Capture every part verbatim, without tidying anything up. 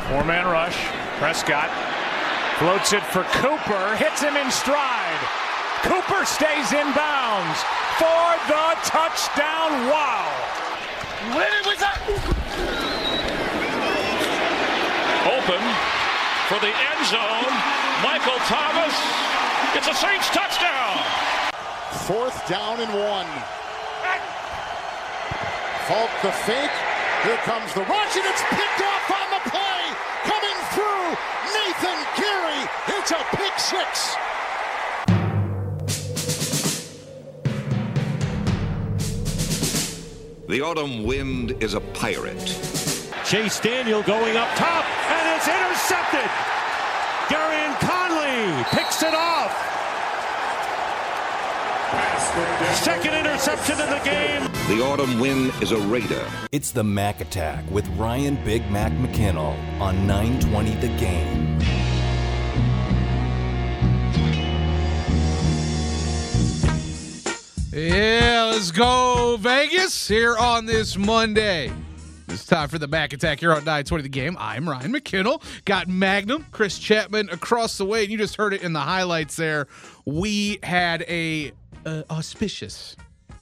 Four-man rush. Prescott floats it for Cooper. Hits him in stride. Cooper stays in bounds for the touchdown. Wow. What was that? Open for the end zone. Michael Thomas. It's a Saints touchdown. Fourth down and one. Falk the fake. Here comes the rush, and it's picked off on the play. Coming through, Nathan Geary. It's a pick six. The autumn wind is a pirate. Chase Daniel going up top, and it's intercepted. Darian Conley picks it off. Second interception in the game. The autumn wind is a raider. It's the Mac Attack with Ryan Big Mac McKinnell on nine twenty The Game. Yeah, let's go Vegas here on this Monday. It's time for the Mac Attack here on nine twenty The Game. I'm Ryan McKinnell. Got Magnum, Chris Chapman across the way. And you just heard it in the highlights there. We had a uh, auspicious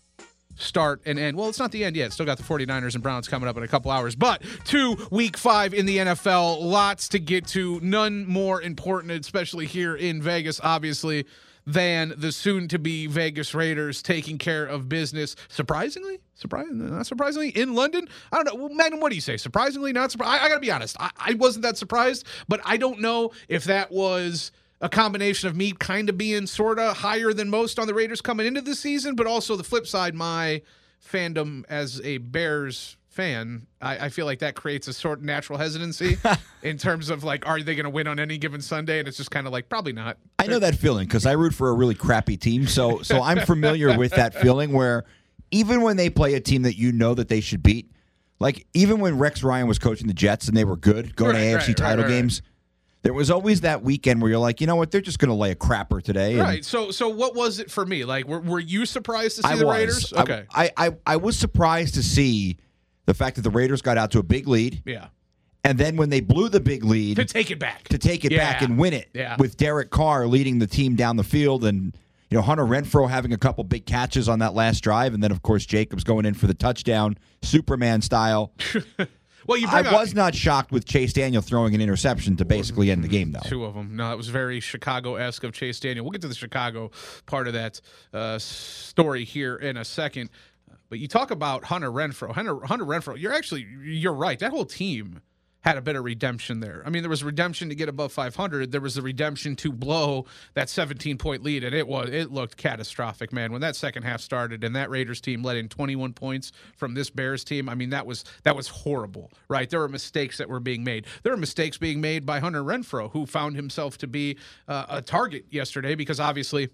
start and end. Well, it's not the end yet. Still got the 49ers and Browns coming up in a couple hours. But to week five in the N F L. Lots to get to. None more important, especially here in Vegas, obviously, than the soon-to-be Vegas Raiders taking care of business. Surprisingly? Surprisingly? Not surprisingly? In London? I don't know. Well, Magnum, what do you say? Surprisingly? Not surprised? I, I got to be honest. I, I wasn't that surprised, but I don't know if that was a combination of me kind of being sort of higher than most on the Raiders coming into the season, but also the flip side, my fandom as a Bears fan, I, I feel like that creates a sort of natural hesitancy in terms of like, are they going to win on any given Sunday? And it's just kind of like, probably not. I know that feeling because I root for a really crappy team. So, so I'm familiar with that feeling where even when they play a team that you know that they should beat, like even when Rex Ryan was coaching the Jets and they were good, going right, to A F C right, title right, right. games, there was always that weekend where you're like, you know what, they're just going to lay a crapper today. Right. And So, so what was it for me? Like, were, were you surprised to see I the was. Raiders? I- Okay. I, I, I was surprised to see the fact that the Raiders got out to a big lead. Yeah. And then when they blew the big lead, To take it back. to take it Yeah. back and win it Yeah. with Derek Carr leading the team down the field and you know Hunter Renfrow having a couple big catches on that last drive, and then of course Jacobs going in for the touchdown, Superman style. Well, you I bring up was not shocked with Chase Daniel throwing an interception to basically end the game, though. two of them. No, it was very Chicago-esque of Chase Daniel. We'll get to the Chicago part of that uh, story here in a second. But you talk about Hunter Renfrow. Hunter, Hunter Renfrow, you're actually, you're right. That whole team had a bit of redemption there. I mean, there was redemption to get above five hundred. There was the redemption to blow that seventeen-point lead, and it was it looked catastrophic, man. When that second half started and that Raiders team let in twenty-one points from this Bears team, I mean, that was that was horrible, right? There were mistakes that were being made. There were mistakes being made by Hunter Renfrow, who found himself to be uh, a target yesterday because obviously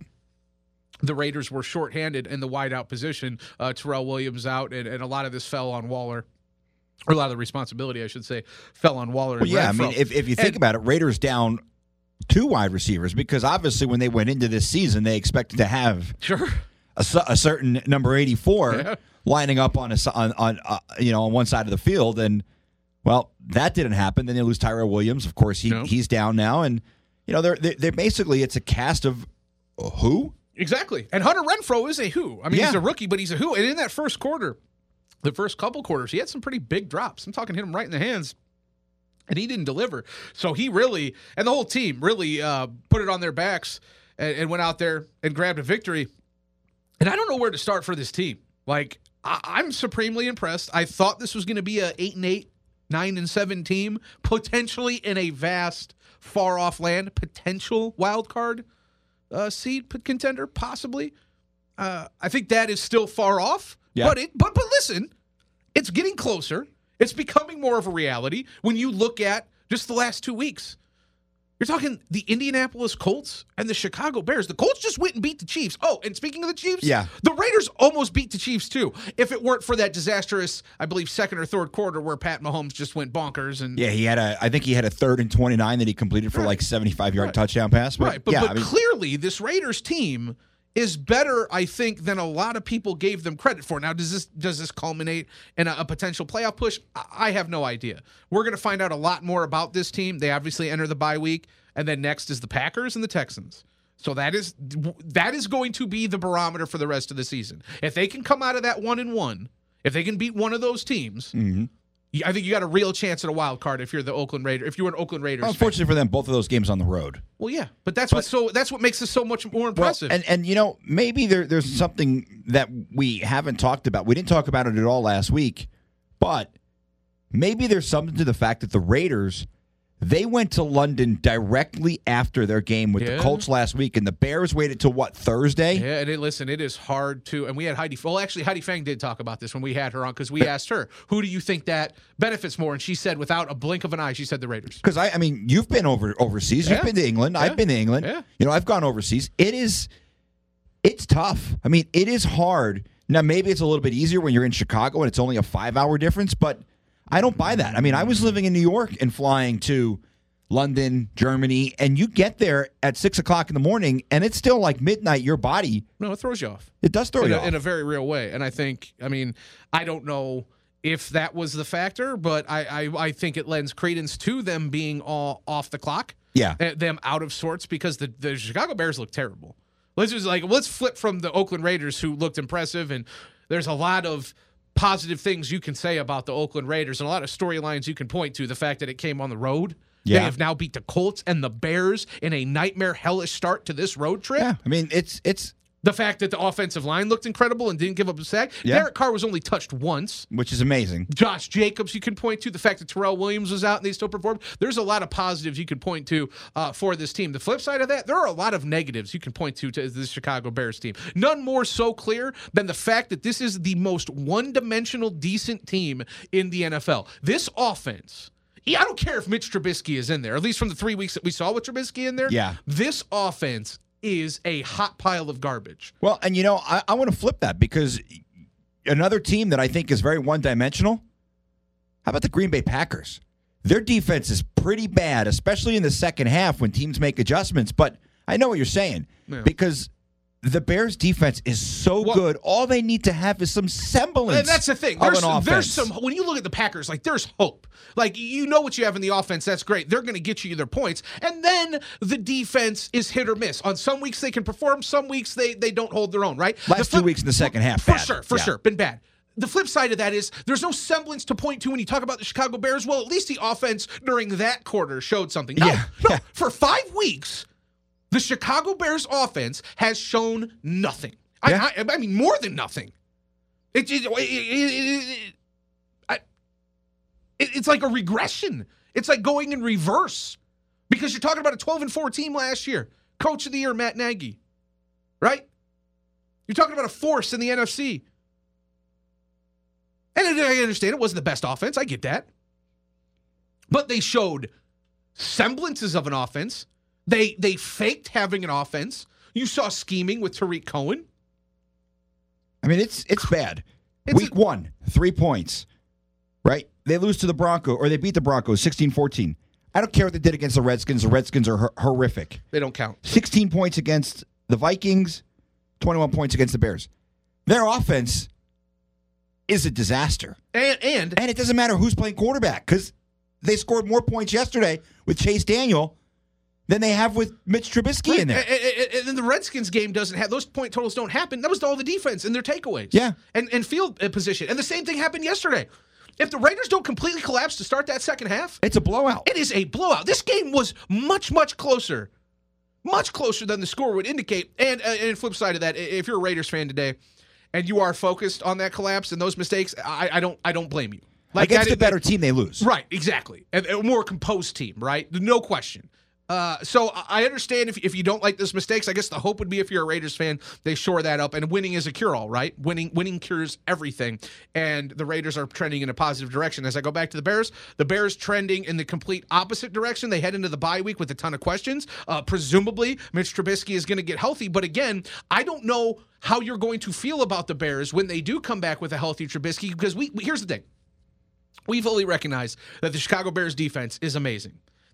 the Raiders were shorthanded in the wideout position. Uh, Terrell Williams out, and, and a lot of this fell on Waller. Or a lot of the responsibility, I should say, fell on Waller and Well, yeah, Renfrow. I mean, if, if you think And- about it, Raiders down two wide receivers because obviously when they went into this season, they expected to have Sure. a, cer- a certain number eighty-four Yeah. lining up on a, s- on, on uh, you know on one side of the field, and well, that didn't happen. Then they lose Tyrell Williams. Of course, he No. he's down now, and you know they're, they're they're basically it's a cast of uh, who. Exactly. And Hunter Renfrow is a who. I mean, Yeah. he's a rookie, but he's a who. And in that first quarter, the first couple quarters, he had some pretty big drops. I'm talking hit him right in the hands, and he didn't deliver. So he really, and the whole team really uh, put it on their backs and, and went out there and grabbed a victory. And I don't know where to start for this team. Like, I, I'm supremely impressed. I thought this was going to be a eight and eight, nine and seven team, potentially in a vast, far off land, potential wild card uh, seed contender, possibly. Uh, I think that is still far off. Yeah. But it, but but listen, it's getting closer. It's becoming more of a reality when you look at just the last two weeks. You're talking the Indianapolis Colts and the Chicago Bears. The Colts just went and beat the Chiefs. Oh, and speaking of the Chiefs, Yeah. the Raiders almost beat the Chiefs too. If it weren't for that disastrous, I believe, second or third quarter where Pat Mahomes just went bonkers and Yeah, he had a. I think he had a third and twenty-nine that he completed for Right. like seventy-five yard Right. touchdown pass. But right. But, yeah, but I mean, clearly, this Raiders team is better, I think, than a lot of people gave them credit for. Now, does this does this culminate in a, a potential playoff push? I, I have no idea. We're going to find out a lot more about this team. They obviously enter the bye week, and then next is the Packers and the Texans. So that is that is going to be the barometer for the rest of the season. If they can come out of that one and one, if they can beat one of those teams, mm-hmm. I think you got a real chance at a wild card if you're the Oakland Raiders. If you're an Oakland Raiders, well, unfortunately fan. for them, both of those games on the road. Well, yeah, but that's but, what so that's what makes this so much more impressive. Well, and and you know maybe there there's something that we haven't talked about. We didn't talk about it at all last week, but maybe there's something to the fact that the Raiders. They went to London directly after their game with yeah. the Colts last week, and the Bears waited till what, Thursday? Yeah, and it, listen, it is hard to, and we had Heidi, well, actually, Heidi Fang did talk about this when we had her on, because we asked her, who do you think that benefits more? And she said, without a blink of an eye, she said the Raiders. Because, I, I mean, you've been over overseas. Yeah. You've been to England. Yeah. I've been to England. Yeah. You know, I've gone overseas. It is, it's tough. I mean, it is hard. Now, maybe it's a little bit easier when you're in Chicago and it's only a five-hour difference, but I don't buy that. I mean, I was living in New York and flying to London, Germany, and you get there at six o'clock in the morning, and it's still like midnight. Your body, no, it throws you off. It does throw in you a, off in a very real way. And I think, I mean, I don't know if that was the factor, but I, I, I think it lends credence to them being all off the clock. Yeah, them out of sorts because the the Chicago Bears look terrible. Let's just like let's flip from the Oakland Raiders, who looked impressive, and there's a lot of positive things you can say about the Oakland Raiders and a lot of storylines you can point to. The fact that it came on the road. Yeah. They have now beat the Colts and the Bears in a nightmare hellish start to this road trip. Yeah, I mean, it's it's the fact that the offensive line looked incredible and didn't give up a sack. Yeah. Derek Carr was only touched once, which is amazing. Josh Jacobs, you can point to the fact that Terrell Williams was out and they still performed. There's a lot of positives you can point to uh, for this team. The flip side of that, there are a lot of negatives you can point to to the Chicago Bears team. None more so clear than the fact that this is the most one-dimensional, decent team in the N F L. This offense. Yeah, I don't care if Mitch Trubisky is in there, at least from the three weeks that we saw with Trubisky in there. Yeah. This offense is a hot pile of garbage. Well, and you know, I, I want to flip that because another team that I think is very one-dimensional, how about the Green Bay Packers? Their defense is pretty bad, especially in the second half when teams make adjustments. But I know what you're saying Yeah. because the Bears' defense is so well, good. All they need to have is some semblance. And that's the thing. There's, There's, of an there's offense. some. When you look at the Packers, like there's hope. Like you know what you have in the offense. That's great. They're going to get you their points, and then the defense is hit or miss. On some weeks they can perform. Some weeks they they don't hold their own. Right. Last flip, two weeks in the second half, for bad. sure, for yeah. sure, been bad. The flip side of that is there's no semblance to point to when you talk about the Chicago Bears. Well, at least the offense during that quarter showed something. No, Yeah. no. Yeah. For five weeks, the Chicago Bears offense has shown nothing. Yeah. I, I, I mean, more than nothing. It, it, it, it, it, I, it, it's like a regression. It's like going in reverse because you're talking about a twelve and four team last year. Coach of the year, Matt Nagy. Right? You're talking about a force in the N F C. And I understand it wasn't the best offense. I get that. But they showed semblances of an offense. They they faked having an offense. You saw scheming with Tariq Cohen. I mean, it's it's bad. It's Week a, one, three points, right? They lose to the Broncos, or they beat the Broncos sixteen fourteen. I don't care what they did against the Redskins. The Redskins are hor- horrific. They don't count. sixteen points against the Vikings, twenty-one points against the Bears. Their offense is a disaster. And and, and it doesn't matter who's playing quarterback because they scored more points yesterday with Chase Daniel than they have with Mitch Trubisky right, in there. And, and, and then the Redskins game doesn't have those point totals don't happen. That was all the defense and their takeaways. Yeah. And and field position. And the same thing happened yesterday. If the Raiders don't completely collapse to start that second half, it's a blowout. It is a blowout. This game was much, much closer. Much closer than the score would indicate. And, uh, and flip side of that, if you're a Raiders fan today and you are focused on that collapse and those mistakes, I, I don't I don't blame you. Like against that, the better that, team, they lose. Right, exactly. And a more composed team, right? No question. Uh, so I understand if, if you don't like those mistakes. I guess the hope would be if you're a Raiders fan, they shore that up. And winning is a cure-all, right? Winning winning cures everything. And the Raiders are trending in a positive direction. As I go back to the Bears, the Bears trending in the complete opposite direction. They head into the bye week with a ton of questions. Uh, presumably, Mitch Trubisky is going to get healthy. But again, I don't know how you're going to feel about the Bears when they do come back with a healthy Trubisky. Because we, we here's the thing. We fully recognize that the Chicago Bears defense is amazing.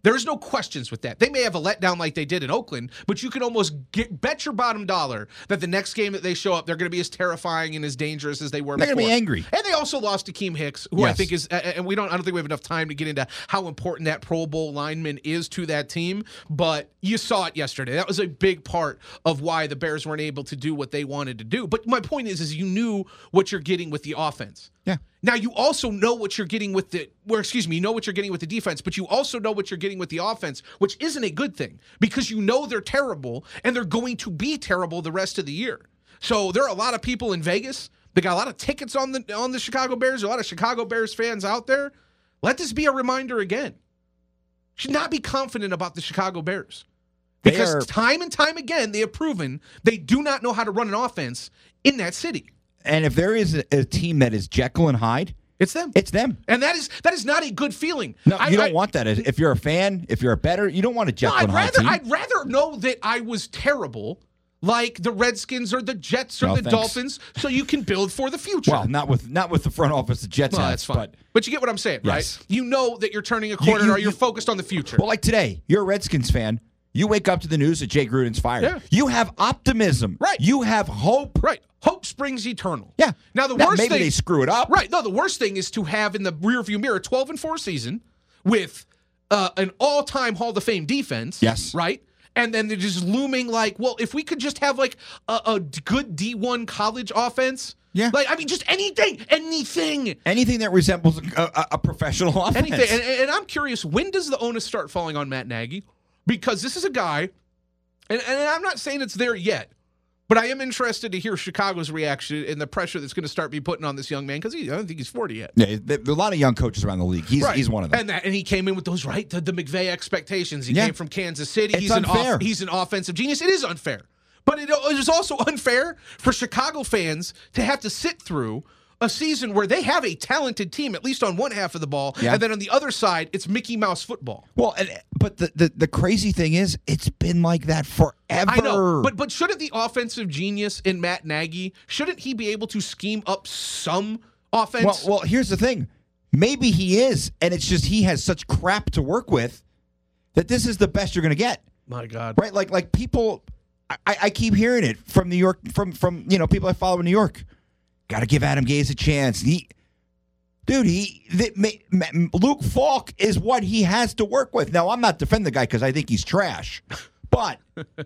There's no questions with that. They may have a letdown like they did in Oakland, but you can almost get, bet your bottom dollar that the next game that they show up, they're going to be as terrifying and as dangerous as they were They're before. going to be angry. And they also lost Akeem Hicks, who Yes. I think is, and we don't, I don't think we have enough time to get into how important that Pro Bowl lineman is to that team, but you saw it yesterday. That was a big part of why the Bears weren't able to do what they wanted to do. But my point is, is you knew what you're getting with the offense. Yeah. Now, you also know what you're getting with the, or excuse me, you know what you're getting with the defense, but you also know what you're getting with the offense, which isn't a good thing because you know they're terrible and they're going to be terrible the rest of the year. So there are a lot of people in Vegas. They got a lot of tickets on the on the Chicago Bears. A lot of Chicago Bears fans out there. Let this be a reminder again. Should not be confident about the Chicago Bears because are, time and time again they have proven they do not know how to run an offense in that city. And if there is a, a team that is Jekyll and Hyde, it's them. It's them. And that is that is not a good feeling. No, I, you don't I, want that. If you're a fan, if you're a bettor, you don't want a Jekyll no, and I'd Hyde rather, team. I'd rather know that I was terrible, like the Redskins or the Jets or No, the thanks. Dolphins, so you can build for the future. Well, not with not with the front office the Jets well, has, that's fine. but But you get what I'm saying, Yes. right? You know that you're turning a corner You- you- or you're you- focused on the future. well, like today, you're a Redskins fan. You wake up to the news that Jay Gruden's fired. Yeah. You have optimism. Right. You have hope. Right. Hope springs eternal. Yeah. Now the Now, worst maybe thing, they screw it up. Right. No, the worst thing is to have in the rearview mirror a twelve and four season with uh, an all-time Hall of Fame defense. Yes. Right. And then they're just looming like, well, if we could just have like a, a good D one college offense. Yeah. Like, I mean, just anything, anything. Anything that resembles a, a, a professional offense. Anything. And, and I'm curious, when does the onus start falling on Matt Nagy? Because this is a guy, and, and I'm not saying it's there yet, but I am interested to hear Chicago's reaction and the pressure that's going to start be putting on this young man because I don't think he's forty yet. Yeah, there are a lot of young coaches around the league. He's Right. he's one of them. And that, and he came in with those right the, the McVay expectations. He Yeah. came from Kansas City. It's he's unfair. an off, he's an offensive genius. It is unfair, but it, it is also unfair for Chicago fans to have to sit through a season where they have a talented team, at least on one half of the ball, Yeah. and then on the other side, it's Mickey Mouse football. Well, and, but the, the the crazy thing is, it's been like that forever. I know, but but shouldn't the offensive genius in Matt Nagy, shouldn't he be able to scheme up some offense? Well, well, here's the thing. Maybe he is, and it's just he has such crap to work with that this is the best you're going to get. My God, Right? Like like people, I, I keep hearing it from New York, from from you know people I follow in New York. Got to give Adam Gase a chance. He, dude, he the, ma, Luke Falk is what he has to work with. Now, I'm not defending the guy because I think he's trash, but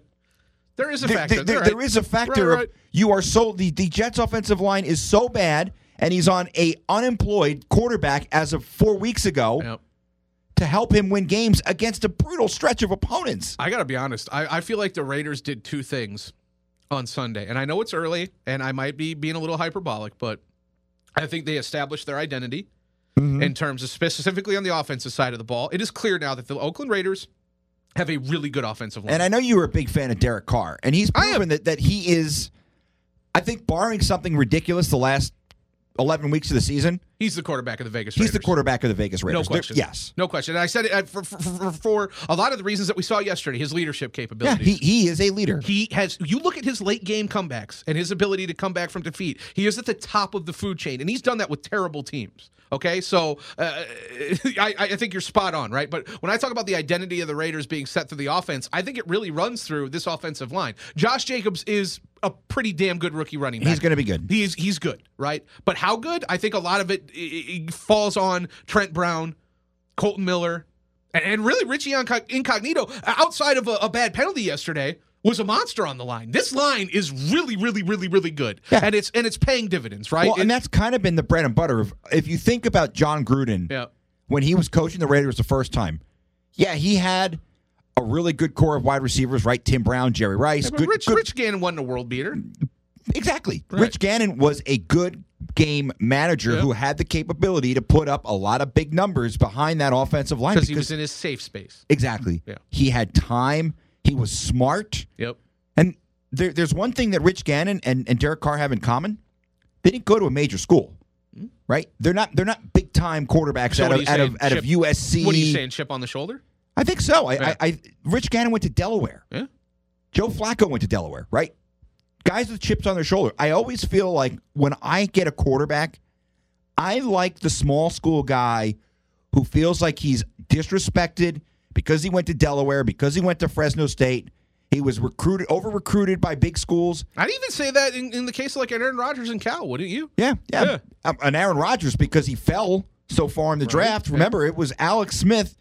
there is a there, factor. there- Right. there is a factor Right, right. of you are so the the Jets' offensive line is so bad, and he's on a unemployed quarterback as of four weeks ago. Yep. To help him win games against a brutal stretch of opponents. I got to be honest. I, I feel like the Raiders did two things on Sunday. And I know it's early, and I might be being a little hyperbolic, but I think they established their identity Mm-hmm. in terms of specifically on the offensive side of the ball. It is clear now that the Oakland Raiders have a really good offensive line. And I know you were a big fan of Derek Carr, and he's I am. proven that, that he is, I think, barring something ridiculous the last eleven weeks of the season, He's the quarterback of the Vegas he's Raiders. the quarterback of the Vegas No Raiders. There- question. yes. No question. And I said it uh, for, for, for, for a lot of the reasons that we saw yesterday, his leadership Yeah, capabilities. he, he is a leader. He has, you look at his late game comebacks and his ability to come back from defeat. He is at the top of the food chain, and he's done that with terrible teams. Okay, so uh, I, I think you're spot on, right? But when I talk about the identity of the Raiders being set through the offense, I think it really runs through this offensive line. Josh Jacobs is a pretty damn good rookie running back. He's going to be good. He's he's good, right? But how good? I think a lot of it, it, it falls on Trent Brown, Colton Miller, and, and really Richie Incognito. Outside of a, a bad penalty yesterday, was a monster on the line. This line is really, really, really, really good, Yeah. and it's and it's paying dividends, right? Well, and It- that's kind of been the bread and butter of, if you think about John Gruden, yeah. when he was coaching the Raiders the first time, yeah, he had a really good core of wide receivers, right? Tim Brown, Jerry Rice. Yeah, but good, Rich good- Rich Gannon wasn't a world beater. Exactly. Right. Rich Gannon was a good game manager Yeah. who had the capability to put up a lot of big numbers behind that offensive line. Because he was in his safe space. Exactly. Yeah. He had time. He was smart. Yep. And there, there's one thing that Rich Gannon and, and Derek Carr have in common. They didn't go to a major school, right? They're not they're not big time quarterbacks So out what of are you out of saying, out of chip- U S C. What are you saying? Chip on the shoulder? I think so. I, Yeah. I, I Rich Gannon went to Delaware. Yeah. Joe Flacco went to Delaware, right? Guys with chips on their shoulder. I always feel like when I get a quarterback, I like the small school guy who feels like he's disrespected because he went to Delaware, because he went to Fresno State. He was recruited, over-recruited by big schools. I'd even say that in, in the case of like Aaron Rodgers and Cal, wouldn't you? Yeah, yeah. Yeah. Um, and Aaron Rodgers, because he fell so far in the Right. draft. Remember, it was Alex Smith,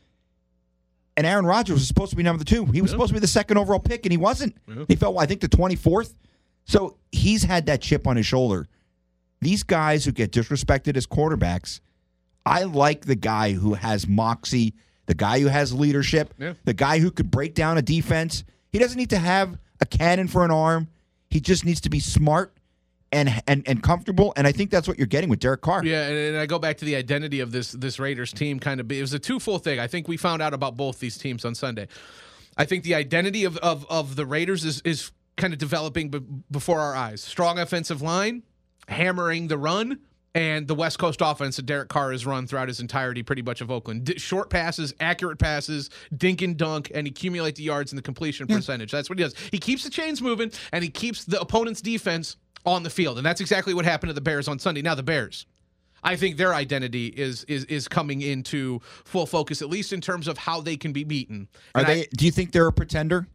and Aaron Rodgers was supposed to be number two. He was Yeah. supposed to be the second overall pick, and he wasn't. Yeah. He fell, I think, to twenty-fourth. So he's had that chip on his shoulder. These guys who get disrespected as quarterbacks, I like the guy who has moxie, the guy who has leadership, Yeah. the guy who could break down a defense. He doesn't need to have a cannon for an arm. He just needs to be smart and and and comfortable. And I think that's what you're getting with Derek Carr. Yeah, and, and I go back to the identity of this this Raiders team. Kind of, it was a twofold thing. I think we found out about both these teams on Sunday. I think the identity of of, of the Raiders is is kind of developing b- before our eyes. Strong offensive line, hammering the run, and the West Coast offense that Derek Carr has run throughout his entirety, pretty much of Oakland. D- short passes, accurate passes, dink and dunk, and accumulate the yards and the completion Yeah. percentage. That's what he does. He keeps the chains moving, and he keeps the opponent's defense on the field. And that's exactly what happened to the Bears on Sunday. Now, the Bears, I think their identity is is is coming into full focus, at least in terms of how they can be beaten. Are And they? I- do you think they're a pretender?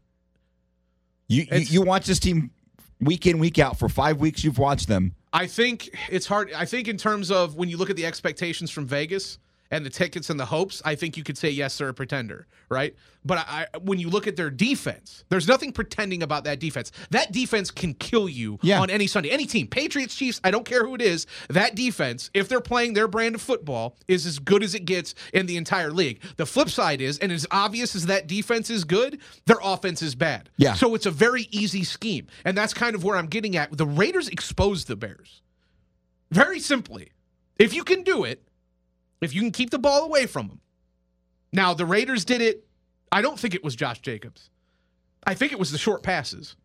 You, you It's- you watch this team week in, week out for five weeks. You've watched them. I think it's hard. I think in terms of when you look at the expectations from Vegas and the tickets and the hopes, I think you could say yes, they're a pretender, right? But I, when you look at their defense, there's nothing pretending about that defense. That defense can kill you Yeah. on any Sunday. Any team, Patriots, Chiefs, I don't care who it is, that defense, if they're playing their brand of football, is as good as it gets in the entire league. The flip side is, and as obvious as that defense is good, their offense is bad. Yeah. So it's a very easy scheme. And that's kind of where I'm getting at. The Raiders exposed the Bears. Very simply. If you can do it, if you can keep the ball away from them. Now, the Raiders did it. I don't think it was Josh Jacobs. I think it was the short passes.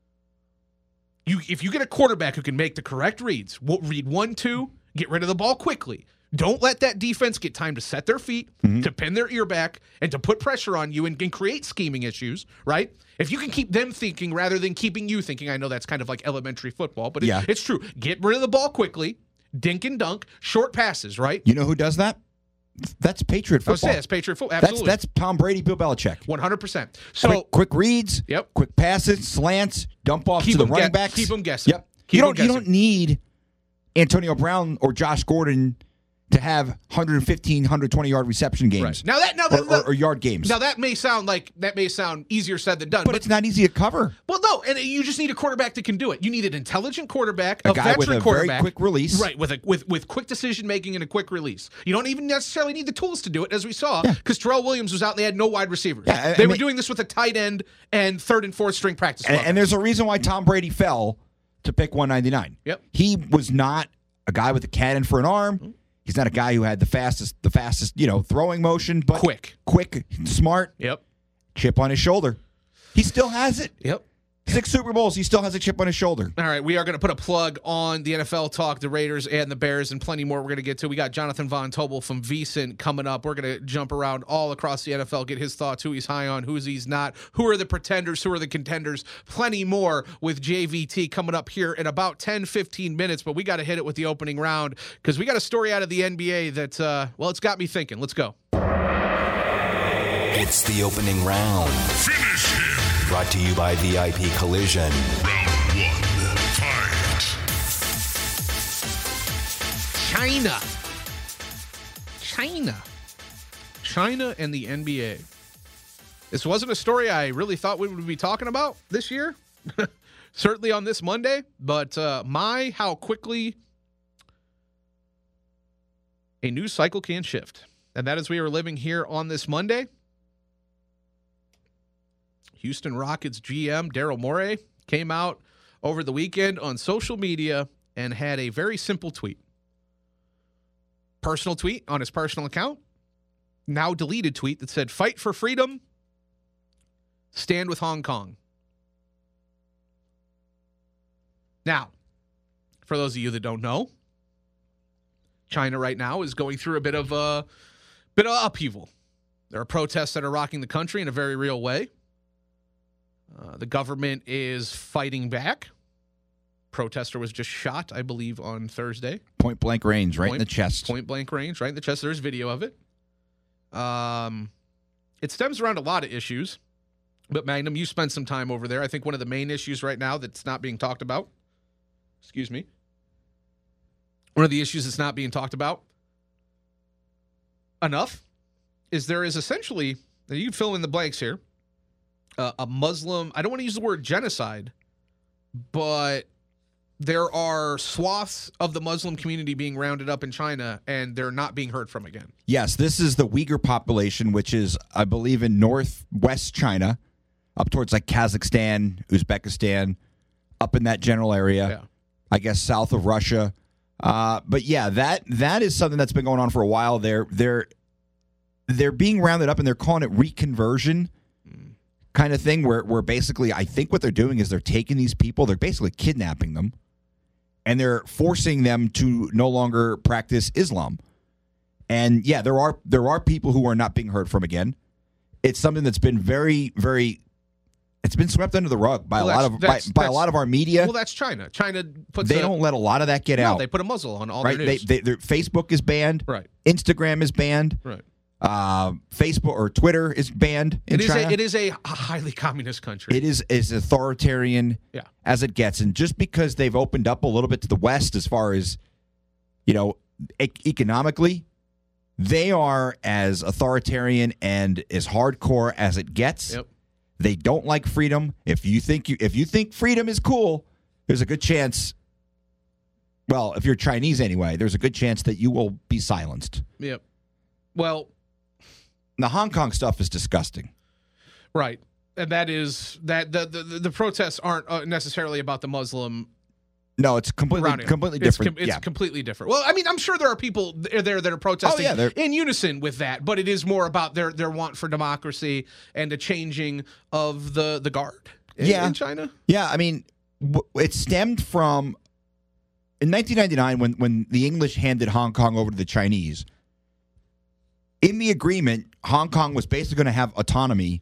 You, if you get a quarterback who can make the correct reads, we'll read one, two, get rid of the ball quickly. Don't let that defense get time to set their feet, Mm-hmm. to pin their ear back, and to put pressure on you and, and create scheming issues, right? If you can keep them thinking rather than keeping you thinking, I know that's kind of like elementary football, but it, Yeah. it's true. Get rid of the ball quickly, dink and dunk, short passes, right? You know who does that? That's Patriot I was football. saying, it's Patriot football. That's Absolutely. that's Tom Brady, Bill Belichick. one hundred percent. So quick, quick reads, Yep. quick passes, slants, dump offs Keep to the them running gue- backs. keep them guessing. Yep. Keep you don't them you guessing. don't need Antonio Brown or Josh Gordon to have one fifteen, one twenty yard reception games. Right. Now that now that, or, or, or yard games. now that may sound like that may sound easier said than done, but, but, it's not easy to cover. well, no, and you just need a quarterback that can do it. You need an intelligent quarterback, a, A guy veteran with a very quarterback, quick release. right? With a with with quick decision making and a quick release. You don't even necessarily need the tools to do it, as we saw, Yeah. because Terrell Williams was out and they had no wide receivers. Yeah, I- they I were mean- doing this with a tight end and third and fourth string practice. And, squad. and there's a reason why Tom Brady fell to pick one ninety-nine. Yep. He was not a guy with a cannon for an arm. He's not a guy who had the fastest, the fastest, you know, throwing motion, but Quick. quick, smart, Yep. chip on his shoulder. He still has it. Yep. Six Super Bowls, he still has a chip on his shoulder. All right, we are going to put a plug on the N F L talk, the Raiders and the Bears, and plenty more we're going to get to. We got Jonathan Von Tobel from VSiN coming up. We're going to jump around all across the N F L, get his thoughts, who he's high on, who he's not, who are the pretenders, who are the contenders. Plenty more with J V T coming up here in about ten, fifteen minutes, but we got to hit it with the opening round because we got a story out of the N B A that, uh, well, it's got me thinking. Let's go. It's the opening round. Finish him. Brought to you by V I P Collision. Round one. Fight. China. China. China and the N B A. This wasn't a story I really thought we would be talking about this year. Certainly on this Monday. But uh, my, how quickly a news cycle can shift. And that is we are living here on this Monday. Houston Rockets G M Daryl Morey came out over the weekend on social media and had a very simple tweet. Personal tweet on his personal account. Now deleted tweet that said, "Fight for freedom. Stand with Hong Kong." Now, for those of you that don't know, China right now is going through a bit of a bit of upheaval. There are protests that are rocking the country in a very real way. Uh, the government is fighting back. Protester was just shot, I believe, on Thursday. Point blank range, right Point- in the chest. Point blank range, right in the chest. There's video of it. Um, it stems around a lot of issues. But Magnum, you spent some time over there. I think one of the main issues right now that's not being talked about, excuse me, one of the issues that's not being talked about enough is there is essentially, you can fill in the blanks here, uh, a Muslim, I don't want to use the word genocide, but there are swaths of the Muslim community being rounded up in China, and they're not being heard from again. Yes, this is the Uyghur population, which is, I believe, in northwest China, up towards like Kazakhstan, Uzbekistan, up in that general area. Yeah. I guess south of Russia. Uh, but yeah, that that is something that's been going on for a while. They're they're they're being rounded up, and they're calling it reconversion mm. kind of thing, where where basically I think what they're doing is they're taking these people, they're basically kidnapping them, and they're forcing them to no longer practice Islam. And yeah, there are there are people who are not being heard from again. It's something that's been very, very it's been swept under the rug by well, a lot of by, by a lot of our media. Well, that's China. China puts they a, don't let a lot of that get no, out. They put a muzzle on all right? their news. They, they, their Facebook is banned. Right. Instagram is banned. Right. Uh, Facebook or Twitter is banned in it is China. A, it is a highly communist country. It is as authoritarian yeah. as it gets, and just because they've opened up a little bit to the West as far as you know e- economically, they are as authoritarian and as hardcore as it gets. Yep. They don't like freedom. If you think you if you think freedom is cool, there's a good chance. Well, if you're Chinese anyway, there's a good chance that you will be silenced. Yep. Well, the Hong Kong stuff is disgusting. Right. And that is that the the, the protests aren't uh, necessarily about the Muslim. No, it's completely Routing. completely It's different. com- it's yeah. completely different. Well, I mean, I'm sure there are people there that are protesting Oh, yeah, they're- in unison with that, but it is more about their, their want for democracy and the changing of the, the guard in, Yeah. in China. Yeah, I mean, w- it stemmed from in nineteen ninety-nine when when the English handed Hong Kong over to the Chinese. In the agreement, Hong Kong was basically going to have autonomy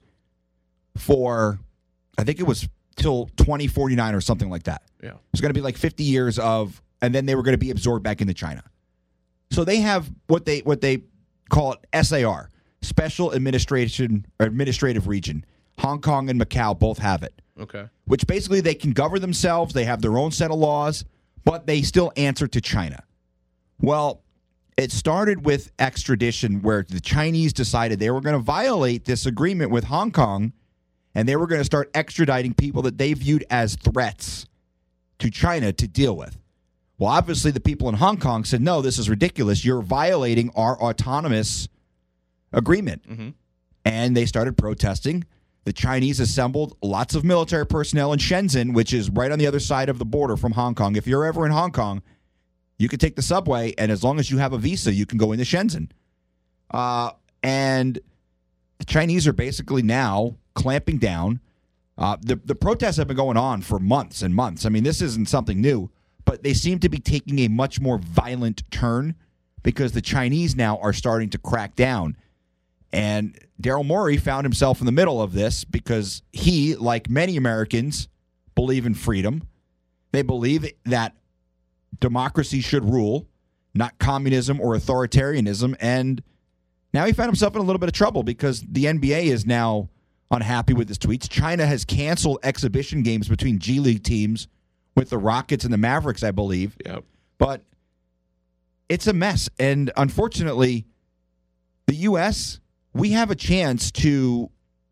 for, I think it was till twenty forty-nine or something like that. Yeah. It was going to be like fifty years of, and then they were going to be absorbed back into China. So they have what they what they call it S A R, Special Administration or Administrative Region. Hong Kong and Macau both have it. Okay. Which basically they can govern themselves. They have their own set of laws, but they still answer to China. Well, it started with extradition where the Chinese decided they were going to violate this agreement with Hong Kong, and they were going to start extraditing people that they viewed as threats to China to deal with. Well, obviously, the people in Hong Kong said, no, this is ridiculous. You're violating our autonomous agreement. Mm-hmm. And they started protesting. The Chinese assembled lots of military personnel in Shenzhen, which is right on the other side of the border from Hong Kong. If you're ever in Hong Kong, you can take the subway, and as long as you have a visa, you can go into Shenzhen. Uh, and the Chinese are basically now clamping down. Uh, the, the protests have been going on for months and months. I mean, this isn't something new, but they seem to be taking a much more violent turn because the Chinese now are starting to crack down. And Daryl Morey found himself in the middle of this because he, like many Americans, believe in freedom. They believe that democracy should rule, not communism or authoritarianism. And now he found himself in a little bit of trouble because the N B A is now unhappy with his tweets. China has canceled exhibition games between G League teams with the Rockets and the Mavericks, I believe. Yep. But it's a mess. And unfortunately, the U S, we have a chance to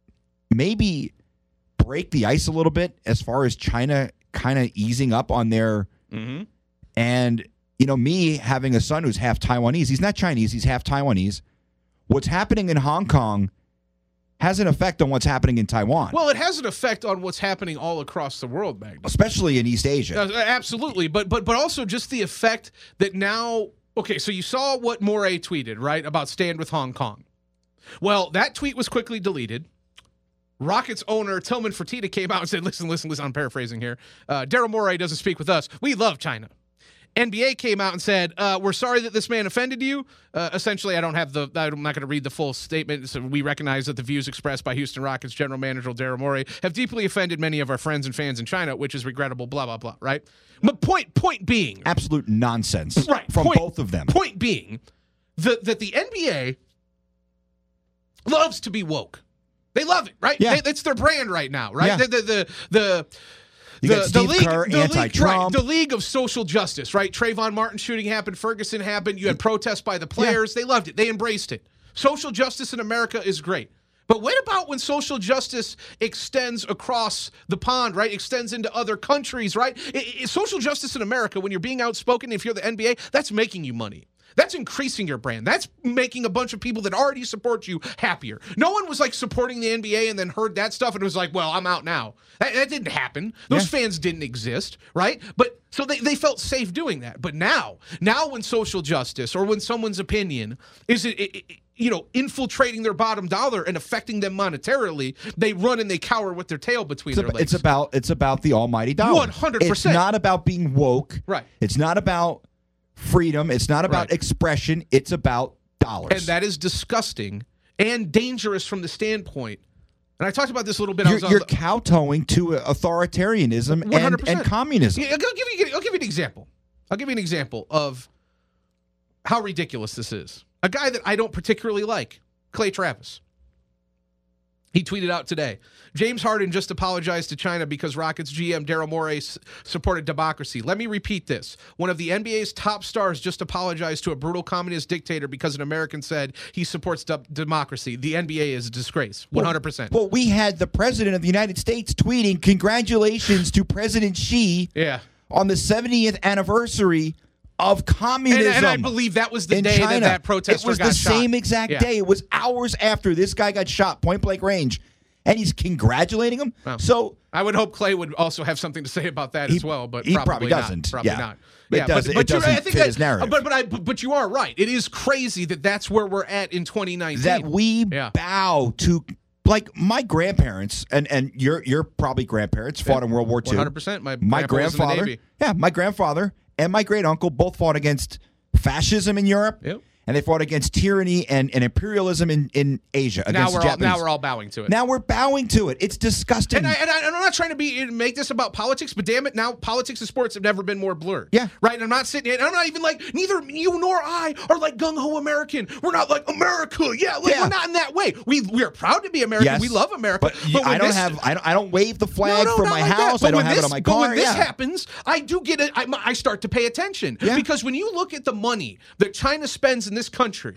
maybe break the ice a little bit as far as China kind of easing up on their Mm-hmm. and, you know, me having a son who's half Taiwanese, he's not Chinese, he's half Taiwanese. What's happening in Hong Kong has an effect on what's happening in Taiwan. Well, it has an effect on what's happening all across the world, Magnus. Especially in East Asia. Uh, absolutely. But but but also just the effect that now, okay, so you saw what Morey tweeted, right, about Stand with Hong Kong. Well, that tweet was quickly deleted. Rockets owner Tillman Fertitta came out and said, listen, listen, listen, I'm paraphrasing here. Uh, Daryl Morey doesn't speak with us. We love China. N B A came out and said, uh, we're sorry that this man offended you. Uh, essentially, I don't have the, I'm not going to read the full statement. So we recognize that the views expressed by Houston Rockets general manager Daryl Morey have deeply offended many of our friends and fans in China, which is regrettable, blah, blah, blah, right? But point, point being. Absolute nonsense. Right. From point, both of them. Point being the, that the N B A loves to be woke. They love it, right? Yeah. They, it's their brand right now, right? Yeah. The, the, the, the, You the, got Steve the league, Kerr, the league, anti-Trump. right, the League of Social Justice, right? Trayvon Martin shooting happened, Ferguson happened. You had protests by the players. Yeah. They loved it. They embraced it. Social justice in America is great. But what about when social justice extends across the pond, right? Extends into other countries, right? It, it, social justice in America, when you're being outspoken, if you're the N B A, that's making you money. That's increasing your brand. That's making a bunch of people that already support you happier. No one was like supporting the N B A and then heard that stuff and was like, well, I'm out now. That, that didn't happen. Those yeah. fans didn't exist, right? But so they, they felt safe doing that. But now, now when social justice or when someone's opinion is, it, it, it, you know, infiltrating their bottom dollar and affecting them monetarily, they run and they cower with their tail between it's their about, legs. It's about it's about the almighty dollar. one hundred percent. It's not about being woke. Right. It's not about freedom. It's not about right. expression. It's about dollars. And that is disgusting and dangerous from the standpoint. And I talked about this a little bit. You're, I was you're the, kowtowing to authoritarianism and, and communism. Yeah, I'll give you. I'll give you an example. I'll give you an example of how ridiculous this is. A guy that I don't particularly like, Clay Travis. He tweeted out today, James Harden just apologized to China because Rockets G M Daryl Morey s- supported democracy. Let me repeat this. One of the N B A's top stars just apologized to a brutal communist dictator because an American said he supports de- democracy. The N B A is a disgrace. one hundred percent. Well, well, we had the president of the United States tweeting, congratulations to President Xi yeah. on the seventieth anniversary of communism. And, and I believe that was the in day China. that that protester got It was got the shot. same exact yeah. day. It was hours after this guy got shot, point blank range, and he's congratulating him. Wow. So I would hope Clay would also have something to say about that he, as well, but he probably, probably doesn't. Not. Probably yeah. not. It yeah, does, but, it but doesn't I think fit that, his narrative. But but, I, but you are right. It is crazy that that's where we're at in twenty nineteen. That we yeah. bow to. Like my grandparents, and, and your your probably grandparents fought yeah. in World War Two. one hundred percent. My, my grandfather, was in the Navy. yeah, my grandfather and my great uncle both fought against fascism in Europe. Yep. And they fought against tyranny and, and imperialism in, in Asia. Now Against we're the all, Japanese. now we're all bowing to it. Now we're bowing to it. It's disgusting. And, I, and, I, and I'm not trying to be make this about politics, but damn it, now politics and sports have never been more blurred. Yeah. Right? And I'm not sitting here, and I'm not even like, neither you nor I are like gung-ho American. We're not like America. Yeah, like Yeah. we're not in that way. We we are proud to be American. Yes. We love America. But, but I don't this, have. I don't, I don't wave the flag no, no, from not my like house. that. I don't when have this, it on my But car. when this yeah. happens, I do get it. I, I start to pay attention Yeah. because when you look at the money that China spends in this country.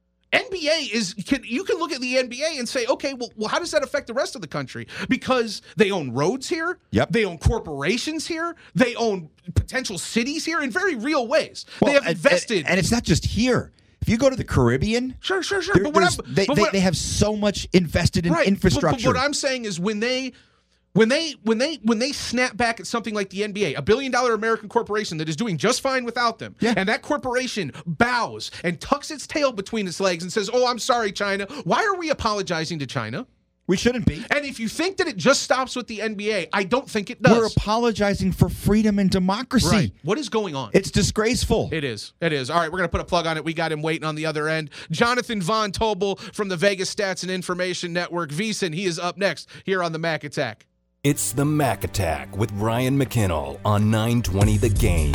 N B A is can, you can look at the N B A and say, okay, well, well, how does that affect the rest of the country? Because they own roads here, Yep. they own corporations here, they own potential cities here in very real ways. Well, they have and- invested, and, and it's not just here. If you go to the Caribbean, sure, sure, sure. there- But what there's- I'm, they, but they, what, they have so much invested in right, but- infrastructure. But, what I'm saying is when they. When they when they when they snap back at something like the N B A, a billion dollar American corporation that is doing just fine without them, Yeah. and that corporation bows and tucks its tail between its legs and says, "Oh, I'm sorry, China. Why are we apologizing to China?" we shouldn't be. And if you think that it just stops with the N B A, I don't think it does. We're apologizing for freedom and democracy. Right. What is going on? It's disgraceful. It is. It is. All right, we're going to put a plug on it. We got him waiting on the other end. Jonathan Von Tobel from the Vegas Stats and Information Network. VSiN, he is up next here on the Mac Attack. It's the Mac Attack with Ryan McKinnell on nine twenty The Game.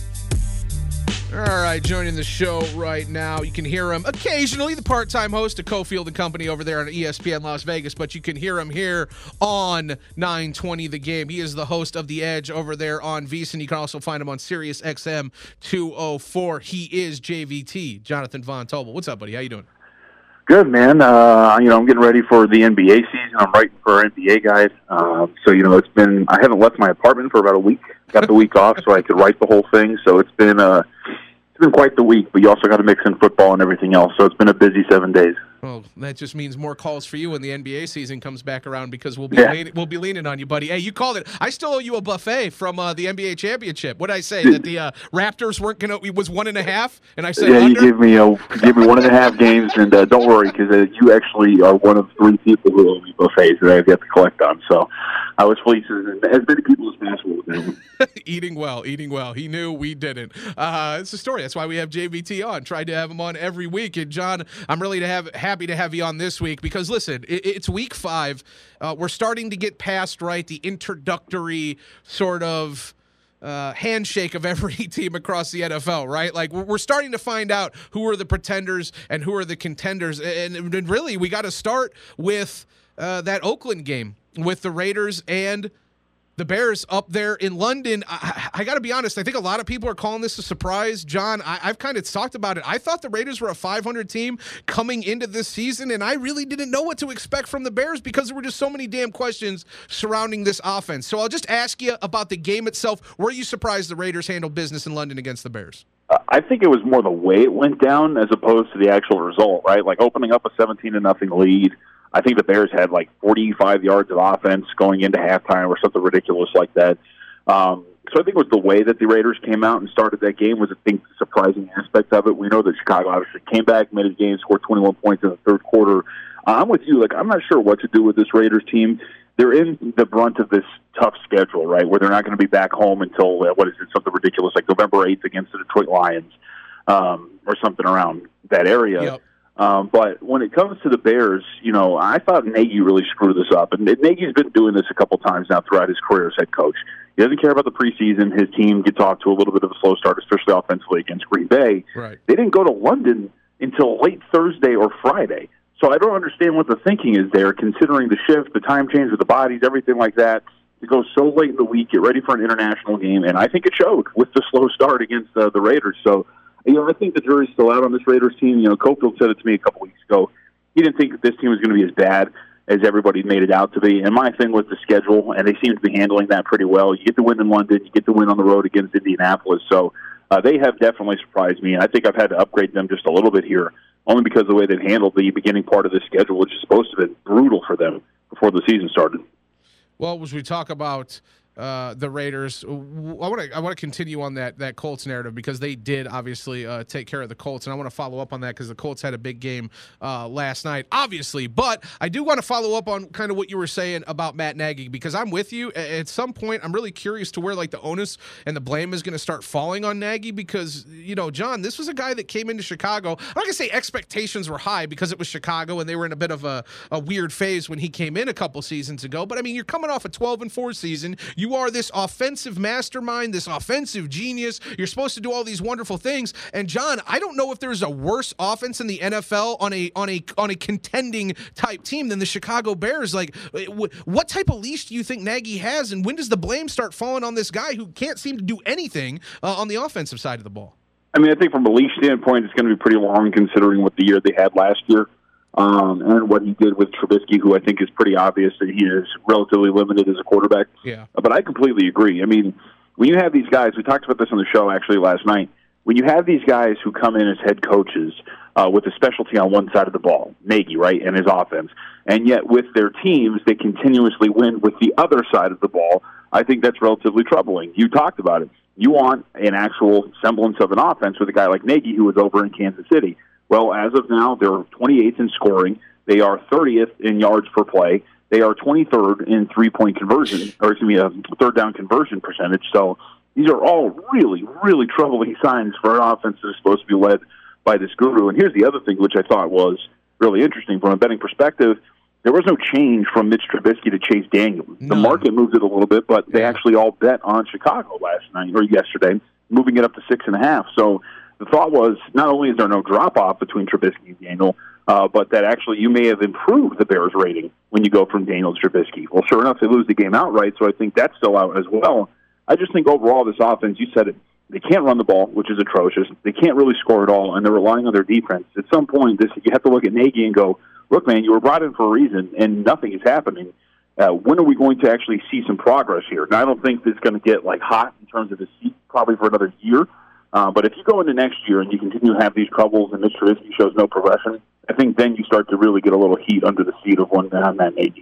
All right, joining the show right now. You can hear him occasionally, the part-time host of Cofield and Company over there on E S P N Las Vegas, but you can hear him here on nine twenty The Game. He is the host of The Edge over there on VSiN. You can also find him on Sirius X M two oh four. He is J V T, Jonathan Von Tobel. What's up, buddy? How you doing? Good, man. Uh, you know, I'm getting ready for the N B A season. I'm writing for our N B A guys. Uh, so, you know, it's been, I haven't left my apartment for about a week. Got the week off so I could write the whole thing. So it's been, uh, it's been quite the week, but you also got to mix in football and everything else. So it's been a busy seven days. Well, that just means more calls for you when the N B A season comes back around because we'll be Yeah. leaning, we'll be leaning on you, buddy. Hey, you called it. I still owe you a buffet from uh, the N B A championship. What did I say? That the uh, Raptors weren't gonna? It was one and a half, and I said Yeah, under? you gave me a, you gave me one and a half games, and uh, don't worry because uh, you actually are one of three people who owe me buffets that I've yet to collect on. So I was pleased as, as many people as possible with that. Eating well, eating well. He knew we didn't. Uh, it's a story. That's why we have J V T on. Tried to have him on every week. And John, I'm really to have happy to have you on this week because listen, it, it's week five. Uh, we're starting to get past right the introductory sort of uh, handshake of every team across the N F L, right? Like we're starting to find out who are the pretenders and who are the contenders. And, and really, we got to start with uh, that Oakland game with the Raiders and the Bears up there in London. I, I got to be honest. I think a lot of people are calling this a surprise. John, I, I've kind of talked about it. I thought the Raiders were a five hundred team coming into this season, and I really didn't know what to expect from the Bears because there were just so many damn questions surrounding this offense. So I'll just ask you about the game itself. Were you surprised the Raiders handled business in London against the Bears? I think it was more the way it went down as opposed to the actual result, right? Like opening up a seventeen to nothing lead. I think the Bears had like forty-five yards of offense going into halftime or something ridiculous like that. Um, so I think it was the way that the Raiders came out and started that game was, I think, the surprising aspect of it. We know that Chicago obviously came back, made his game, scored twenty-one points in the third quarter. Uh, I'm with you. Like, I'm not sure what to do with this Raiders team. They're in the brunt of this tough schedule, right, where they're not going to be back home until, uh, what is it, something ridiculous like November eighth against the Detroit Lions um, or something around that area. Yep. Um, but when it comes to the Bears, you know, I thought Nagy really screwed this up. And Nagy's been doing this a couple times now throughout his career as head coach. He doesn't care about the preseason. His team gets off to a little bit of a slow start, especially offensively against Green Bay. Right. They didn't go to London until late Thursday or Friday. So I don't understand what the thinking is there, considering the shift, the time change with the bodies, everything like that, to go so late in the week, get ready for an international game. And I think it showed with the slow start against uh, the Raiders. So, you know, I think the jury's still out on this Raiders team. You know, Cofield said it to me a couple weeks ago. He didn't think that this team was going to be as bad as everybody made it out to be. And my thing was the schedule, and they seem to be handling that pretty well. You get the win in London, you get the win on the road against Indianapolis. So uh, they have definitely surprised me, and I think I've had to upgrade them just a little bit here, only because of the way they've handled the beginning part of the schedule, which is supposed to have been brutal for them before the season started. Well, as we talk about uh, the Raiders, I want to I want to continue on that that Colts narrative because they did obviously uh, take care of the Colts, and I want to follow up on that because the Colts had a big game uh, last night, obviously. But I do want to follow up on kind of what you were saying about Matt Nagy because I'm with you. At some point, I'm really curious to where like the onus and the blame is going to start falling on Nagy because, you know, John, this was a guy that came into Chicago. I'm not going to say expectations were high because it was Chicago and they were in a bit of a, a weird phase when he came in a couple seasons ago. But I mean, you're coming off a twelve and four season. You are this offensive mastermind, this offensive genius. You're supposed to do all these wonderful things. And John, I don't know if there's a worse offense in the N F L on a on a on a contending type team than the Chicago Bears. Like, what type of leash do you think Nagy has, and when does the blame start falling on this guy who can't seem to do anything uh, on the offensive side of the ball? I mean, I think from a leash standpoint, it's going to be pretty long considering what the year they had last year. Um, and what he did with Trubisky, who I think is pretty obvious that he is relatively limited as a quarterback. Yeah. But I completely agree. I mean, when you have these guys, we talked about this on the show actually last night, when you have these guys who come in as head coaches uh, with a specialty on one side of the ball, Nagy, right, and his offense, and yet with their teams, they continuously win with the other side of the ball, I think that's relatively troubling. You talked about it. You want an actual semblance of an offense with a guy like Nagy who was over in Kansas City. Well, as of now, they're twenty-eighth in scoring. They are thirtieth in yards per play. They are twenty-third in three-point conversion, or excuse me, a third down conversion percentage. So these are all really, really troubling signs for an offense that is supposed to be led by this guru. And here's the other thing, which I thought was really interesting from a betting perspective. There was no change from Mitch Trubisky to Chase Daniel. No. The market moved it a little bit, but they actually all bet on Chicago last night or yesterday, moving it up to six and a half. So the thought was not only is there no drop-off between Trubisky and Daniel, uh, but that actually you may have improved the Bears' rating when you go from Daniel to Trubisky. Well, sure enough, they lose the game outright, so I think that's still out as well. I just think overall this offense, you said it, they can't run the ball, which is atrocious. They can't really score at all, and they're relying on their defense. At some point, this you have to look at Nagy and go, look, man, you were brought in for a reason, and nothing is happening. Uh, when are we going to actually see some progress here? Now, I don't think it's going to get like hot in terms of the seat probably for another year. Uh, but if you go into next year and you continue to have these troubles and Mitch Trubisky shows no progression, I think then you start to really get a little heat under the seat of one man, Matt Nagy.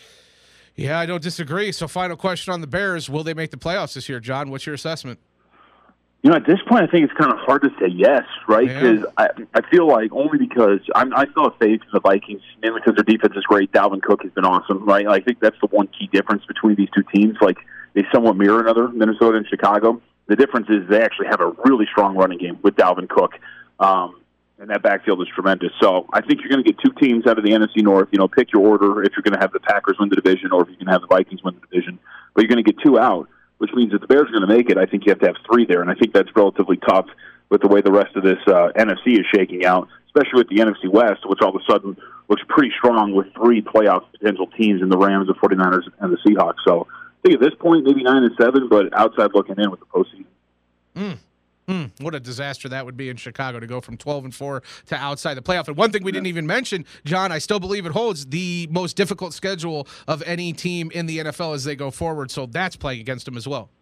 Yeah, I don't disagree. So final question on the Bears. Will they make the playoffs this year, John? What's your assessment? You know, at this point, I think it's kind of hard to say yes, right? Because yeah. I, I feel like only because I'm, I still have faith in the Vikings, mainly because their defense is great. Dalvin Cook has been awesome, right? I think that's the one key difference between these two teams. Like, they somewhat mirror another, Minnesota and Chicago. The difference is they actually have a really strong running game with Dalvin Cook, um, and that backfield is tremendous. So I think you're going to get two teams out of the N F C North. You know, pick your order if you're going to have the Packers win the division or if you're going to have the Vikings win the division. But you're going to get two out. which means if the Bears are going to make it, I think you have to have three there, and I think that's relatively tough with the way the rest of this uh, N F C is shaking out, especially with the N F C West, which all of a sudden looks pretty strong with three playoff potential teams in the Rams, the 49ers, and the Seahawks. So I think at this point, maybe nine and seven, but outside looking in with the postseason. Mm. Mm, what a disaster that would be in Chicago to go from twelve and four to outside the playoff. And one thing we didn't even mention, John, I still believe it holds the most difficult schedule of any team in the N F L as they go forward. So that's playing against them as well.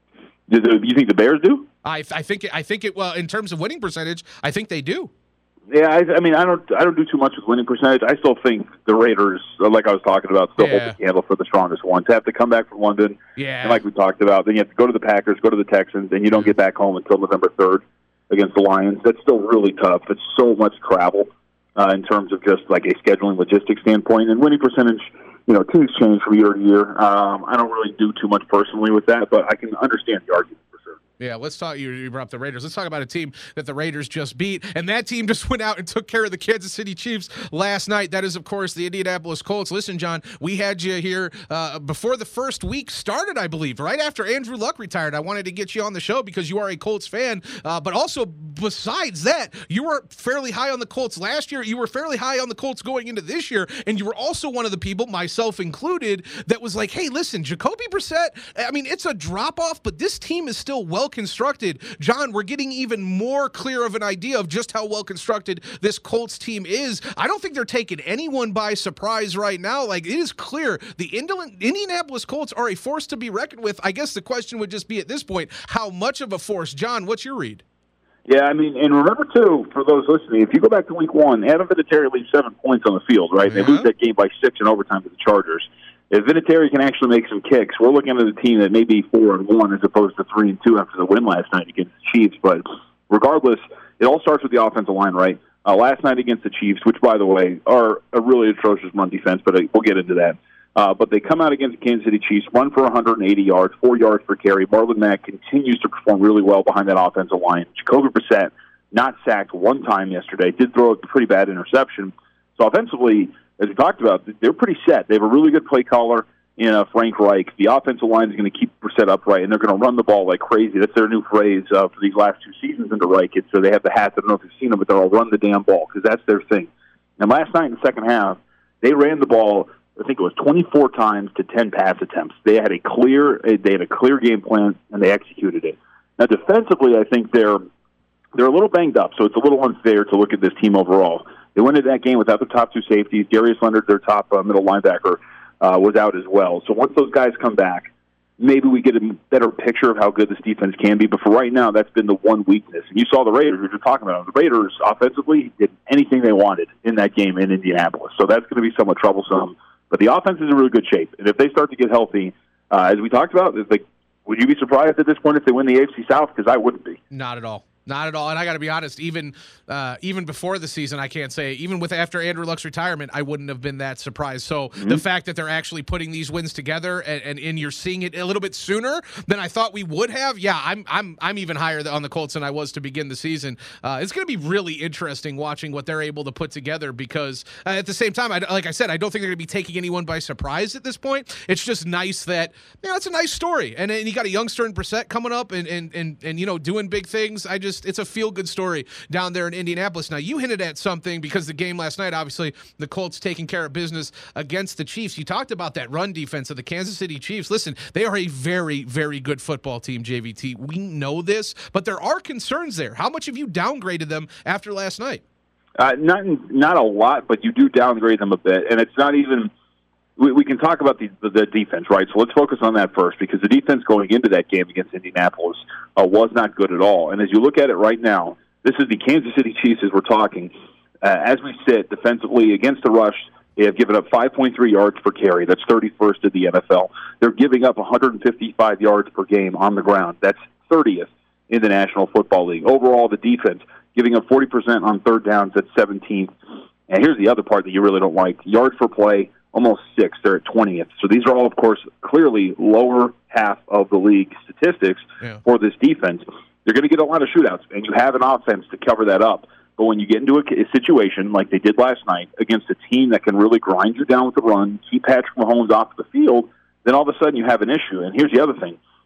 Do you think the Bears do? I, I think it, I think it. Well, in terms of winning percentage, I think they do. Yeah, I, I mean, I don't, I don't do too much with winning percentage. I still think the Raiders, like I was talking about, still Yeah. hold the candle for the strongest ones. Have to come back from London, Yeah. and like we talked about, then you have to go to the Packers, go to the Texans, and you don't get back home until November third against the Lions. That's still really tough. It's so much travel uh, in terms of just like a scheduling logistics standpoint. And winning percentage, you know, teams change from year to year. Um, I don't really do too much personally with that, but I can understand the argument. Yeah, let's talk. You, you brought up the Raiders. Let's talk about a team that the Raiders just beat, and that team just went out and took care of the Kansas City Chiefs last night. That is, of course, the Indianapolis Colts. Listen, John, we had you here uh, before the first week started, I believe, right after Andrew Luck retired. I wanted to get you on the show because you are a Colts fan, uh, but also besides that, you were fairly high on the Colts last year. You were fairly high on the Colts going into this year, and you were also one of the people, myself included, that was like, hey, listen, Jacoby Brissett, I mean, it's a drop-off, but this team is still well constructed. John, we're getting even more clear of an idea of just how well constructed this Colts team is. I don't think they're taking anyone by surprise right now. Like, it is clear the Indianapolis Colts are a force to be reckoned with. I guess the question would just be at this point, how much of a force? John, what's your read? Yeah, I mean, and remember, too, for those listening, if you go back to week one, Adam Vinatieri leaves seven points on the field, right? Yeah. They lose that game by six in overtime to the Chargers. If Vinatieri can actually make some kicks, we're looking at a team that may be four and one as opposed to three and two after the win last night against the Chiefs. But regardless, it all starts with the offensive line, right? Uh, last night against the Chiefs, which, by the way, are a really atrocious run defense, but we'll get into that. Uh, but they come out against the Kansas City Chiefs, run for one hundred eighty yards, four yards per carry. Marlon Mack continues to perform really well behind that offensive line. Jacoby Brissett not sacked one time yesterday, did throw a pretty bad interception. So offensively, as we talked about, they're pretty set. They have a really good play caller in uh, Frank Reich. The offensive line is going to keep Brissett upright, and they're going to run the ball like crazy. That's their new phrase uh, for these last two seasons under Reich. It's, so they have the hats. I don't know if you've seen them, but they'll run the damn ball because that's their thing. And last night in the second half, they ran the ball, I think it was twenty-four times to ten pass attempts. They had a clear, they had a clear game plan, and they executed it. Now, defensively, I think they're they're a little banged up, so it's a little unfair to look at this team overall. They went into that game without the top two safeties. Darius Leonard, their top uh, middle linebacker, uh, was out as well. So once those guys come back, maybe we get a better picture of how good this defense can be. But for right now, that's been the one weakness. And you saw the Raiders, we were talking about them. The Raiders, offensively, did anything they wanted in that game in Indianapolis. So that's going to be somewhat troublesome. But the offense is in really good shape. And if they start to get healthy, uh, as we talked about, it's like, would you be surprised at this point if they win the A F C South? Because I wouldn't be. Not at all. Not at all. And I got to be honest, even uh, even before the season, I can't say, even with after Andrew Luck's retirement, I wouldn't have been that surprised. So mm-hmm. the fact that they're actually putting these wins together and, and, and you're seeing it a little bit sooner than I thought we would have, yeah, I'm I'm I'm even higher on the Colts than I was to begin the season. Uh, it's going to be really interesting watching what they're able to put together because uh, at the same time, I, like I said, I don't think they're going to be taking anyone by surprise at this point. It's just nice that, you know, it's a nice story. And, and you got a youngster in Brissett coming up and, and, and, and, you know, doing big things. I just, it's a feel-good story down there in Indianapolis. Now, you hinted at something because the game last night, obviously, the Colts taking care of business against the Chiefs. You talked about that run defense of the Kansas City Chiefs. Listen, they are a very, very good football team, J V T. We know this, but there are concerns there. How much have you downgraded them after last night? Uh, not not a lot, but you do downgrade them a bit, and it's not even. We, we can talk about the, the the defense, right? So let's focus on that first, because the defense going into that game against Indianapolis uh, was not good at all. And as you look at it right now, this is the Kansas City Chiefs as we're talking. Uh, as we sit defensively against the rush, they have given up five point three yards per carry. That's thirty-first in the N F L. They're giving up one hundred fifty-five yards per game on the ground. That's thirtieth in the National Football League. Overall, the defense giving up forty percent on third downs. That's seventeenth. And here's the other part that you really don't like. Yards per play, almost six. They're at twentieth. So these are all, of course, clearly lower half of the league statistics yeah. for this defense. You're going to get a lot of shootouts, and you have an offense to cover that up. But when you get into a, a situation like they did last night against a team that can really grind you down with the run, keep Patrick Mahomes off the field, then all of a sudden you have an issue. And here's the other thing.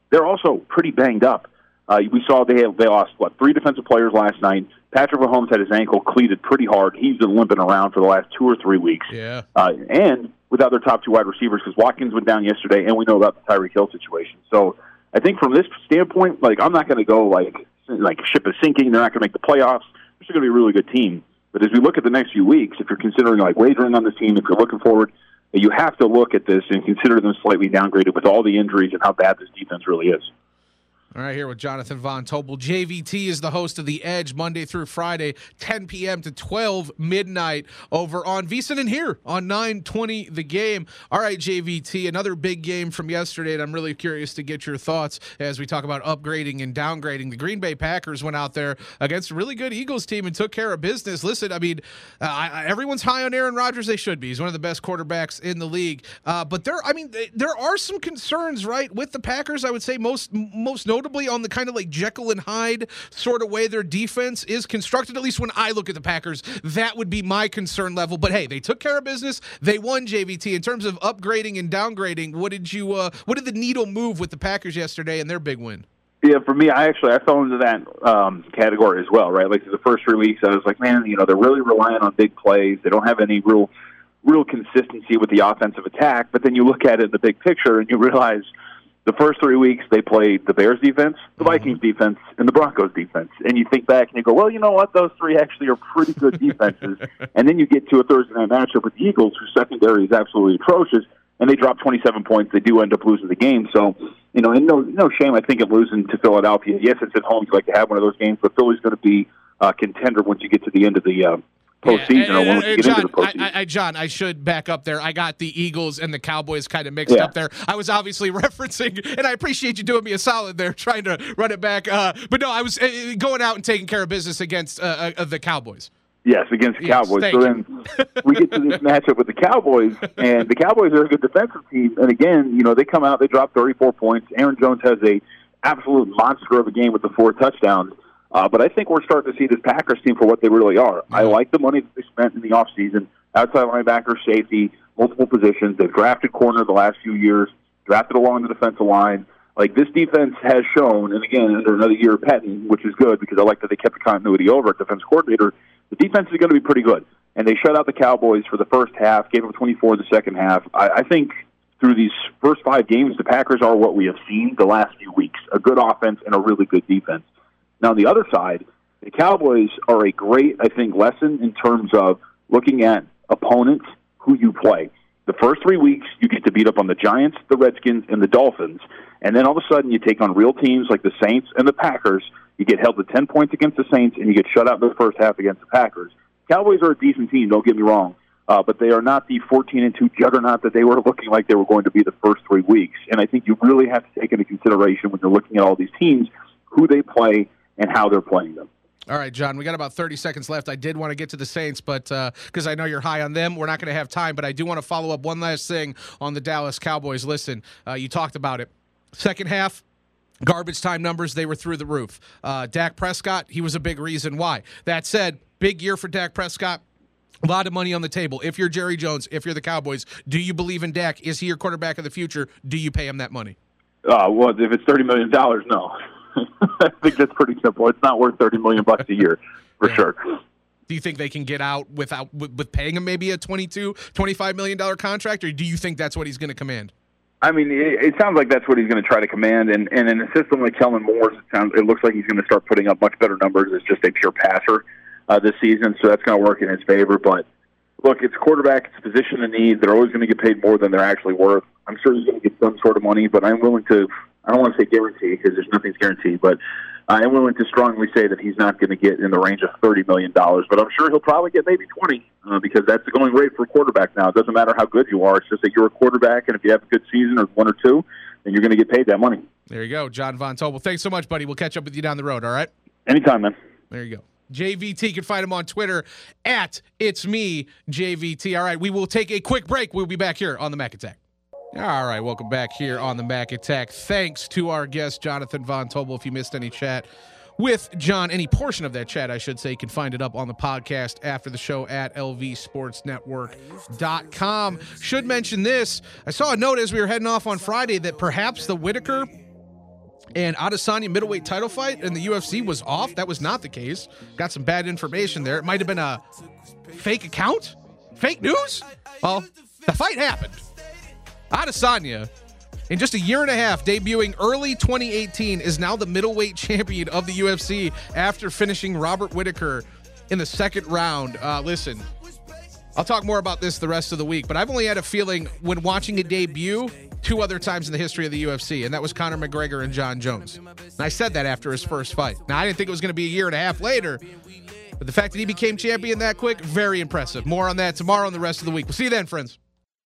they're also pretty banged up. Uh, we saw they have, they lost, what, three defensive players last night. Patrick Mahomes had his ankle cleated pretty hard. He's been limping around for the last two or three weeks. Yeah. Uh, and without their top two wide receivers, because Watkins went down yesterday, and we know about the Tyreek Hill situation. So I think from this standpoint, like, I'm not going to go like like ship is sinking. They're not going to make the playoffs. They're still going to be a really good team. But as we look at the next few weeks, if you're considering like wagering on this team, if you're looking forward, you have to look at this and consider them slightly downgraded with all the injuries and how bad this defense really is. All right, here with Jonathan Von Tobel. J V T is the host of The Edge Monday through Friday, ten p.m. to twelve midnight over on VSiN and here on nine twenty The Game. All right, J V T, another big game from yesterday, and I'm really curious to get your thoughts as we talk about upgrading and downgrading. The Green Bay Packers went out there against a really good Eagles team and took care of business. Listen, I mean, uh, I, everyone's high on Aaron Rodgers. They should be. He's one of the best quarterbacks in the league. Uh, but there, I mean, there are some concerns, right, with the Packers. I would say most most notably on the kind of like Jekyll and Hyde sort of way their defense is constructed. At least when I look at the Packers, that would be my concern level. But hey, they took care of business. They won, J V T. In terms of upgrading and downgrading, what did you? Uh, what did the needle move with the Packers yesterday and their big win? Yeah, for me, I actually I fell into that um, category as well, right? Like the first three weeks, I was like, man, you know, they're really relying on big plays. They don't have any real, real consistency with the offensive attack. But then you look at it in the big picture, and you realize the first three weeks they played the Bears defense, the Vikings defense, and the Broncos defense. And you think back and you go, well, you know what? Those three actually are pretty good defenses. And then you get to a Thursday night matchup with the Eagles, whose secondary is absolutely atrocious, and they drop twenty-seven points. They do end up losing the game. So, you know, and no, no shame, I think, in losing to Philadelphia. Yes, it's at home. You like to have one of those games, but Philly's going to be a contender once you get to the end of the uh, postseason. Yeah, and, and, and, John, I, I, John, I should back up there. I got the Eagles and the Cowboys kind of mixed yeah. up there. I was obviously referencing, and I appreciate you doing me a solid there, trying to run it back. Uh, but no, I was uh, going out and taking care of business against uh, uh, the Cowboys. Yes, against the yes, Cowboys. So then we get to this matchup with the Cowboys, and the Cowboys are a good defensive team. And again, you know, they come out, they drop thirty-four points. Aaron Jones has a absolute monster of a game with the four touchdowns. Uh, but I think we're starting to see this Packers team for what they really are. I like the money that they spent in the offseason, outside linebacker, safety, multiple positions. They've drafted corner the last few years, drafted along the defensive line. Like, this defense has shown, and again, under another year of Pettin, which is good because I like that they kept the continuity over at defense coordinator, the defense is going to be pretty good. And they shut out the Cowboys for the first half, gave them twenty-four in the second half. I, I think through these first five games, the Packers are what we have seen the last few weeks, a good offense and a really good defense. Now, on the other side, the Cowboys are a great, I think, lesson in terms of looking at opponents who you play. The first three weeks, you get to beat up on the Giants, the Redskins, and the Dolphins. And then all of a sudden, you take on real teams like the Saints and the Packers. You get held to ten points against the Saints, and you get shut out in the first half against the Packers. Cowboys are a decent team, don't get me wrong, uh, but they are not the fourteen and two juggernaut that they were looking like they were going to be the first three weeks. And I think you really have to take into consideration when you're looking at all these teams, who they play and how they're playing them. All right, John, we got about thirty seconds left. I did want to get to the Saints, but because uh, I know you're high on them, we're not going to have time. But I do want to follow up one last thing on the Dallas Cowboys. Listen, uh, you talked about it. Second half, garbage time numbers, they were through the roof. Uh, Dak Prescott, he was a big reason why. That said, big year for Dak Prescott. A lot of money on the table. If you're Jerry Jones, if you're the Cowboys, do you believe in Dak? Is he your quarterback of the future? Do you pay him that money? Uh, well, if it's thirty million dollars, no. I think that's pretty simple. It's not worth thirty million bucks a year, for yeah. sure. Do you think they can get out without with, with paying him maybe a twenty-two, twenty-five million dollars contract, or do you think that's what he's going to command? I mean, it, it sounds like that's what he's going to try to command, and, and in a system like Kellen Moore's, it sounds it looks like he's going to start putting up much better numbers as just a pure passer uh, this season, so that's going to work in his favor. But look, it's quarterback, it's a position of need. They're always going to get paid more than they're actually worth. I'm sure he's going to get some sort of money, but I'm willing to. I don't want to say guarantee because there's nothing's guaranteed, but I am willing to strongly say that he's not going to get in the range of thirty million dollars, but I'm sure he'll probably get maybe twenty uh, because that's the going rate for a quarterback now. It doesn't matter how good you are. It's just that you're a quarterback, and if you have a good season or one or two, then you're going to get paid that money. There you go, John Von Tobel. Thanks so much, buddy. We'll catch up with you down the road, all right? Anytime, man. There you go. J V T, you can find him on Twitter at It's Me, J V T. All right, we will take a quick break. We'll be back here on the Mac Attack. All right, welcome back here on the Mac Attack. Thanks to our guest, Jonathan Von Tobel. If you missed any chat with John, any portion of that chat, I should say, you can find it up on the podcast after the show at L V sports network dot com. Should mention this. I saw a note as we were heading off on Friday that perhaps the Whitaker and Adesanya middleweight title fight in the U F C was off. That was not the case. Got some bad information there. It might have been a fake account, fake news. Well, the fight happened. Adesanya, in just a year and a half, debuting early twenty eighteen, is now the middleweight champion of the U F C after finishing Robert Whittaker in the second round. Uh, listen, I'll talk more about this the rest of the week, but I've only had a feeling when watching a debut two other times in the history of the U F C, and that was Conor McGregor and John Jones. And I said that after his first fight. Now, I didn't think it was going to be a year and a half later, but the fact that he became champion that quick, very impressive. More on that tomorrow and the rest of the week. We'll see you then, friends.